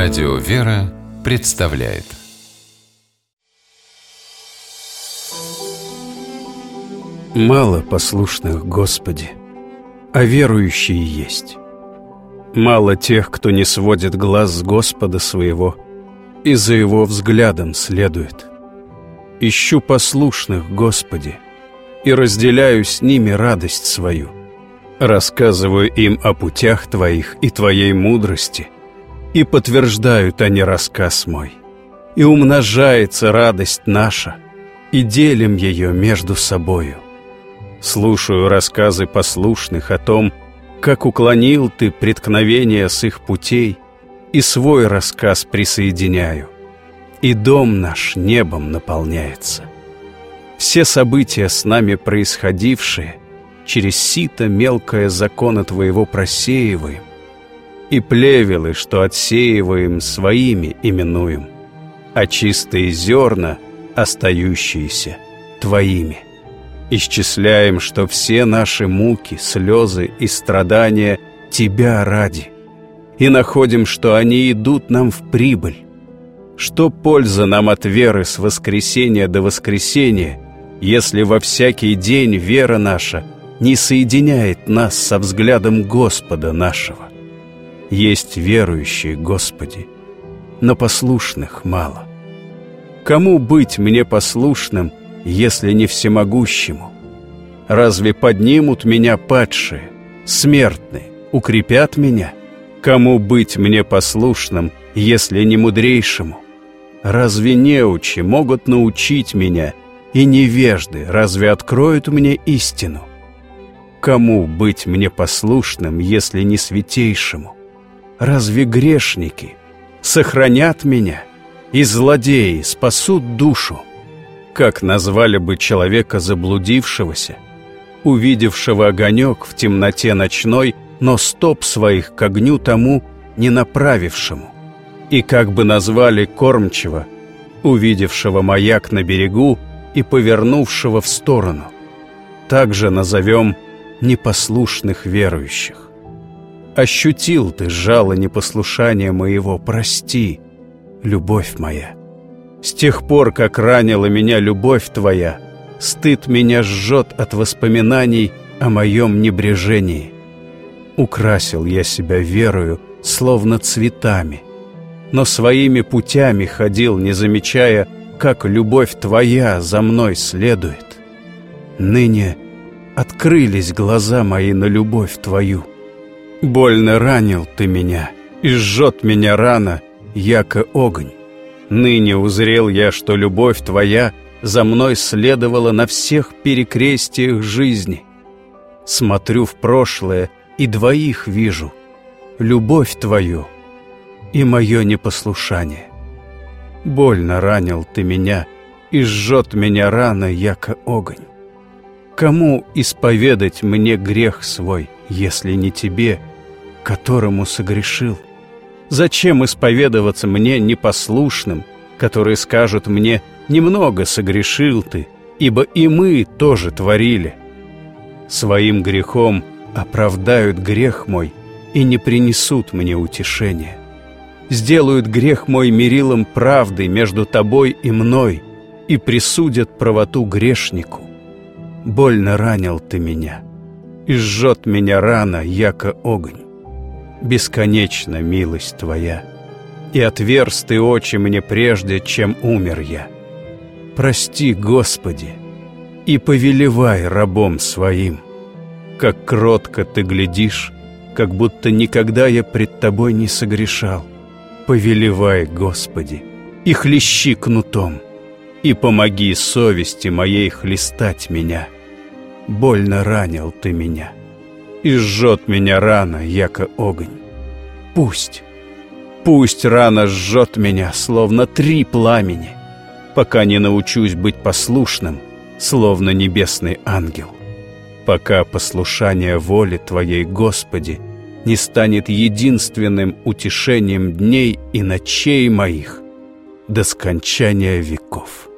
Радио «Вера» представляет. Мало послушных, Господи, а верующие есть. Мало тех, кто не сводит глаз с Господа своего и за Его взглядом следует. Ищу послушных, Господи, и разделяю с ними радость свою. Рассказываю им о путях Твоих и Твоей мудрости, и подтверждают они рассказ мой. И умножается радость наша, и делим ее между собою. Слушаю рассказы послушных о том, как уклонил Ты преткновения с их путей, и свой рассказ присоединяю, и дом наш небом наполняется. Все события с нами происходившие через сито мелкое закона Твоего просеиваем, и плевелы, что отсеиваем, своими именуем, а чистые зерна, остающиеся, Твоими. Исчисляем, что все наши муки, слезы и страдания Тебя ради, и находим, что они идут нам в прибыль. Что польза нам от веры с воскресения до воскресения, если во всякий день вера наша не соединяет нас со взглядом Господа нашего? Есть верующие, Господи, но послушных мало. Кому быть мне послушным, если не всемогущему? Разве поднимут меня падшие, смертные, укрепят меня? Кому быть мне послушным, если не мудрейшему? Разве неучи могут научить меня, и невежды разве откроют мне истину? Кому быть мне послушным, если не святейшему? Разве грешники сохранят меня, и злодеи спасут душу? Как назвали бы человека заблудившегося, увидевшего огонек в темноте ночной, но стоп своих к огню тому не направившему? И как бы назвали кормчего, увидевшего маяк на берегу и повернувшего в сторону? Так же назовем непослушных верующих. Ощутил Ты жало непослушания моего, прости, любовь моя. С тех пор, как ранила меня любовь Твоя, стыд меня жжет от воспоминаний о моем небрежении. Украсил я себя верою, словно цветами, но своими путями ходил, не замечая, как любовь Твоя за мной следует. Ныне открылись глаза мои на любовь Твою. Больно ранил Ты меня, и жжет меня рана, яко огонь. Ныне узрел я, что любовь Твоя за мной следовала на всех перекрестиях жизни. Смотрю в прошлое и двоих вижу — любовь Твою и мое непослушание. Больно ранил Ты меня, и жжет меня рана, яко огонь. Кому исповедать мне грех свой, если не Тебе, которому согрешил? Зачем исповедоваться мне непослушным, которые скажут мне: немного согрешил ты, ибо и мы тоже творили? Своим грехом оправдают грех мой и не принесут мне утешения. Сделают грех мой мерилом правды между тобой и мной и присудят правоту грешнику. Больно ранил Ты меня, и жжет меня рана, яко огонь. Бесконечна милость Твоя, и отверз Ты очи мне прежде, чем умер я. Прости, Господи, и повелевай рабом своим. Как кротко Ты глядишь, как будто никогда я пред Тобой не согрешал. Повелевай, Господи, и хлещи кнутом, и помоги совести моей хлестать меня. Больно ранил Ты меня, и жжет меня рана, яко огонь. Пусть рана жжет меня, словно 3 пламени, пока не научусь быть послушным, словно небесный ангел. Пока послушание воле Твоей, Господи, не станет единственным утешением дней и ночей моих до скончания веков.